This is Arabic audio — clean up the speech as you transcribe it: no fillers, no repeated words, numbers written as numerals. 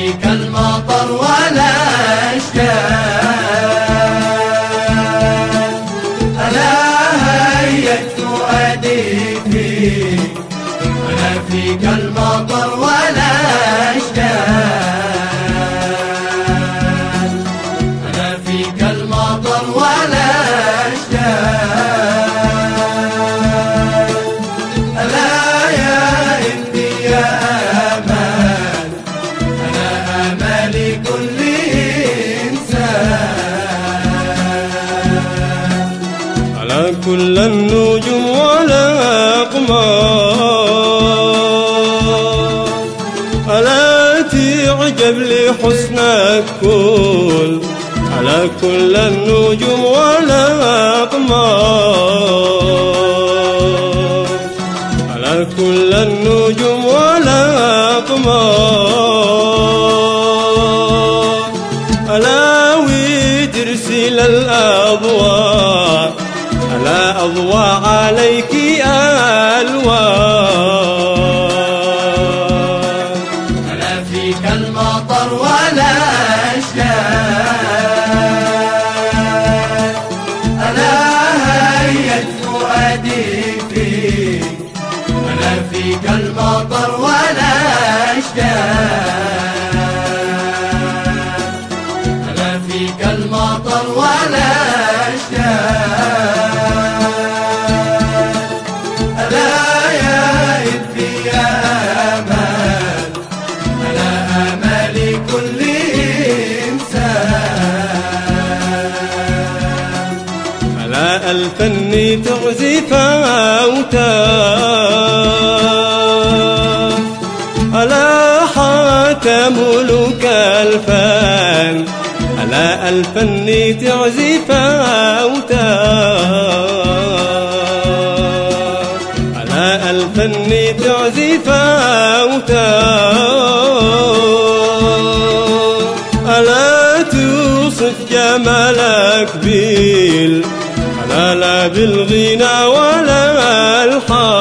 فيك المطر ولا أشتاق، ألا هيت فؤادي فيك، أنا فيك المطر ولا أشتاق، أنا فيك المطر ولا أشتاق، ألا يا إني يا أمان، أنا آمالي كل إنسان، على كل النجوم والأقمار، ألا تعجب لحسنك كل، على كل النجوم والأقمار، على كل النجوم والأقمار، ألا وترسل الأضواء، ألا أضواء عليك ألوان، ألا فيك المطر ولا أشتاق، ألا هيت فؤادي فيك، أنا فيك المطر ولا أشتاق، أنا فيك المطر ولا أشتاق، ألا يا إذني يا أمان، أنا آمالي كل إنسان، على الفن تعزف أوتار، ألا حاتم ملوك الفن، على الفن تعزف أوتار، على الفن تعزف أوتار، ألا توصف جمالك ألا لا بالغنى ولا الحال،